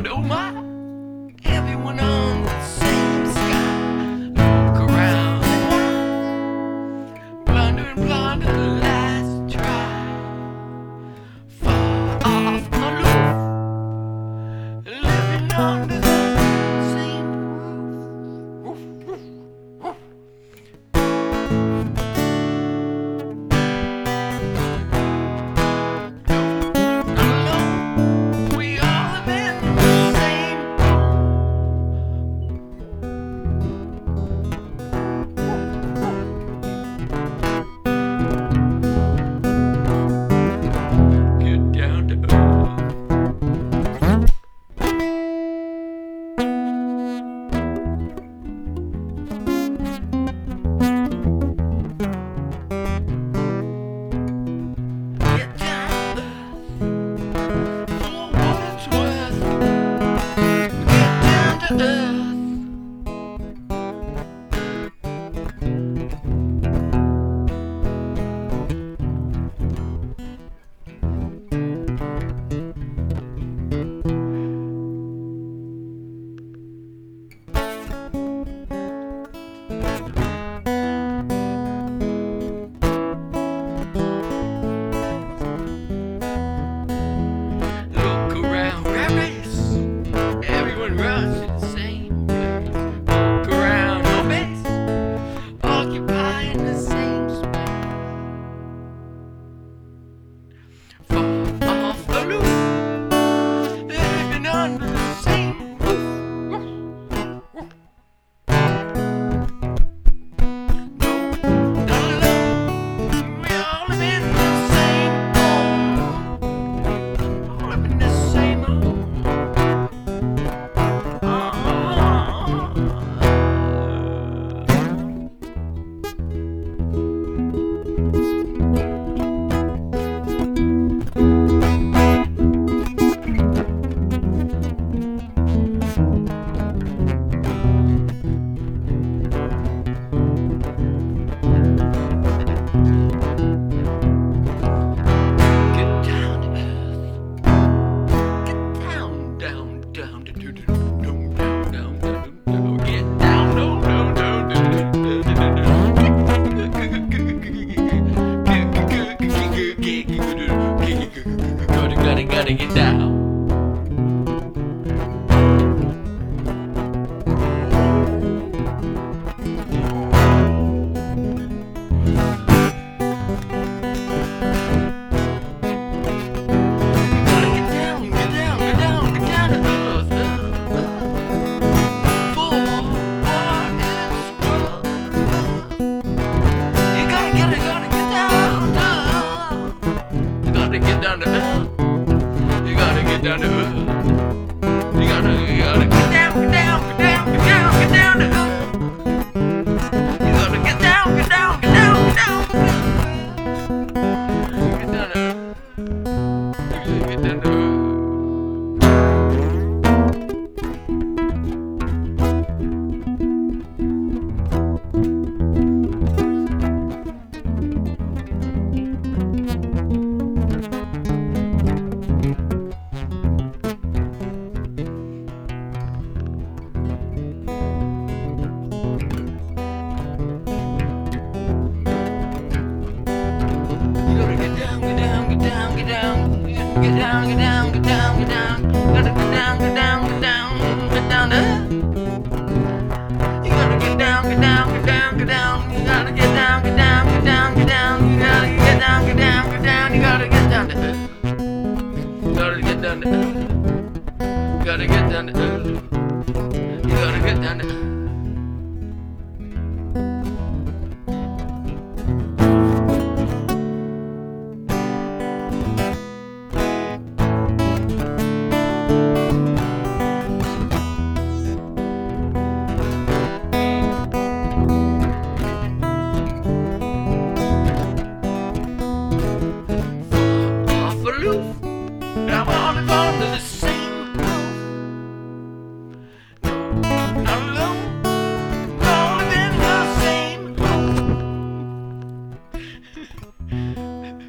around, oh my, everyone on the same sky. Look around and why, blunder, the last try. Far off aloof, living under the same roof. Woof, woof, woof. Gotta get down. Get down to earth. You gotta get down to earth. You gotta get down, get down, get down, get down, get down to earth. You gotta get down, get down, get down, get down, get down to earth. You gotta get down to earth. Get down, get down, get down, get down. Gotta get down, get down, get down, get down to earth. You gotta get down, get down, get down, get down. You gotta get down, get down, get down, get down. You gotta get down, get down, get down. You gotta get down to earth. You gotta get down to earth. You gotta get down to earth. You gotta get down to earth. I'm on and on to the same groove. No, not alone. All within the same groove.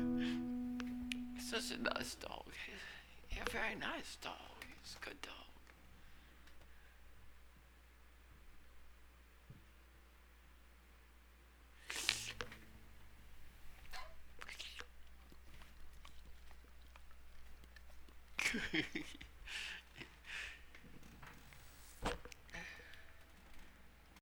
Such a nice dog. Yeah, very nice dog. He's a good dog.